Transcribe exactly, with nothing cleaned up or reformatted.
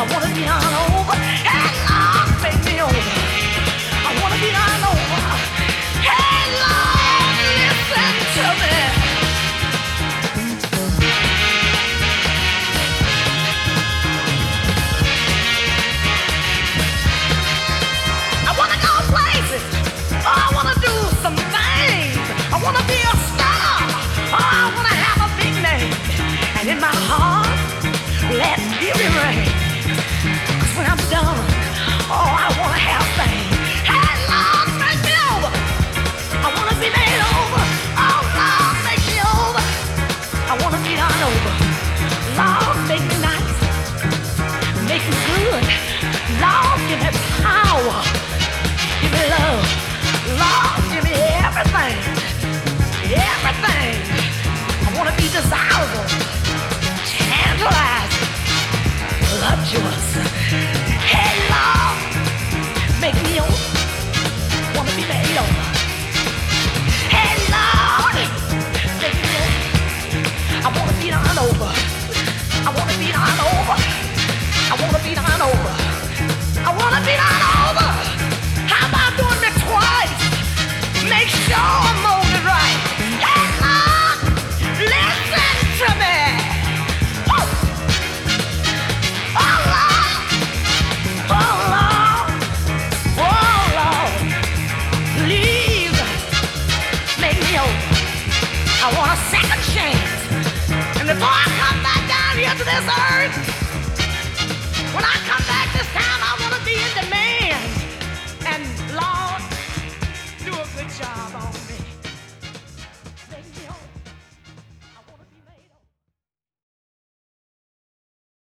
wanna be on over. Hey, Lord, make me over. I wanna be on over. Hey, Lord, listen to me. I wanna go places. Oh, I wanna do some things. I wanna be a star. Oh, I wanna have a big name. And in my heart, let beauty reign. 'Cause when I'm done, oh, I wanna have fame. Hey, Lord, make me over. I wanna be made over. Oh, Lord, make me over. I wanna be on over. Lord, make me nice. Make me good. Lord, give me power. Give me love. Lord, give me everything. Everything. I wanna be desirable. Tantalizing. Voluptuous. Hey, Lord, make me over. Wanna be made over. Hey, Lord, make me over. I wanna be on over. I wanna be on over. I wanna be on over. I wanna be on over.